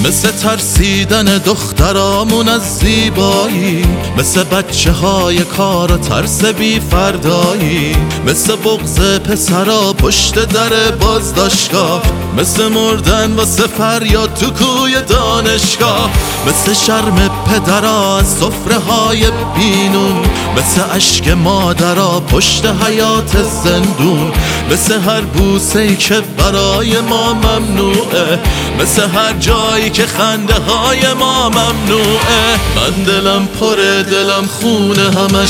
مثل ترسیدن دخترامون از زیبایی، مثل بچه های کار و ترس بی فردایی، مثل بغض پسرا پشت در بازداشتگاه، مثل مردن واسه فریاد تو کوی دانشگاه، مثل شرم پدرا از سفره های بینون، مثل اشک مادرا پشت حیات زندون، مثل هر بوسه‌ای که برای ما ممنوعه، مثل هر جایی که خنده های ما ممنوعه. من دلم پره، دلم خونه، همش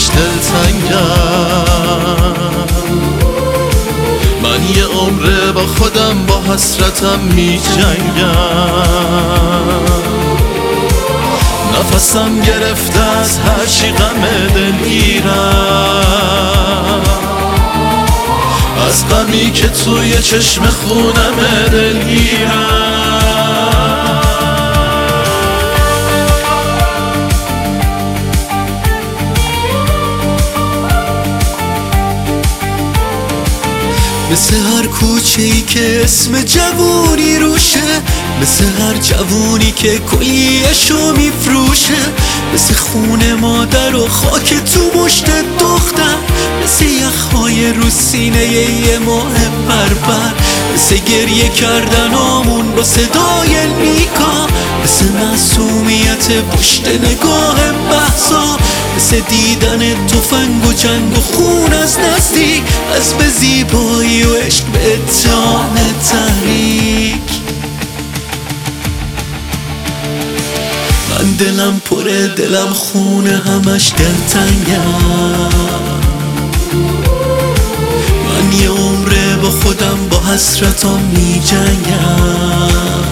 دلتنگم. من یه عمره با خودم با حسرتم می جنگم. نفسم گرفته از هر چی غم دلگیرم، از غمی که توی چشم خونم دلگیرم. مثل هر کوچه‌ای که اسم جوونی روشه، مثل هر جوونی که کلیه‌شو میفروشه، مثل خون مادر و خاک تو مشت دختر، مثل یخهای رو سینه یه ماه بربر، مثل گریه کردنامون با صدای نیکا، مثل معصومیت پشت نگاه مهسا، مثل دیدن تفنگ و جنگ و خون از نزدیک، از به زیبایی و عشق به اتهام تحریک. من دلم پره، دلم خونه، همش دلتنگم. من یه عمره با خودم با حسرتام می جنگم.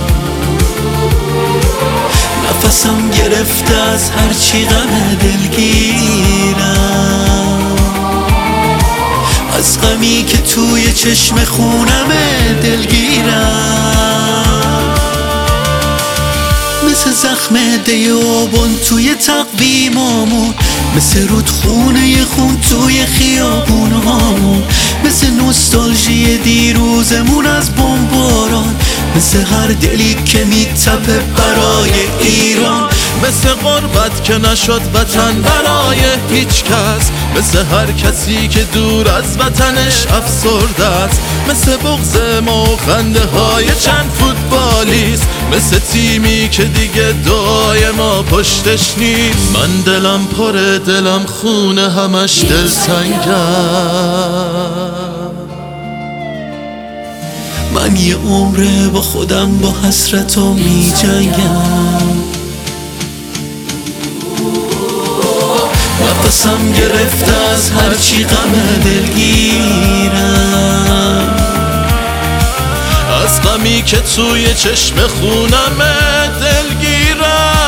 نفسم گرفته از هر چی غم دلگیرم، از غمی که توی چشم خونم دلگیرم. مثل زخم دیابون توی تقویمامون، مثل رودخونه خون توی خیابونامون، مثل نوستالژی دیروزمون از بمباران، مثل هر دلی که میتپه برای ایران، مثل غربت که نشد وطن برای هیچ کس، مثل هر کسی که دور از وطنش افسرده است، مثل بغض ما و خنده های چند فوتبالیست، مثل تیمی که دیگه دعای ما پشتش نیست. من دلم پره، دلم خونه، همش دلتنگم. من یه عمره با خودم با حسرتام می جنگم. نفسم گرفته از هر چی غم دلگیرم، از غمی که توی چشم خونم دلگیرم.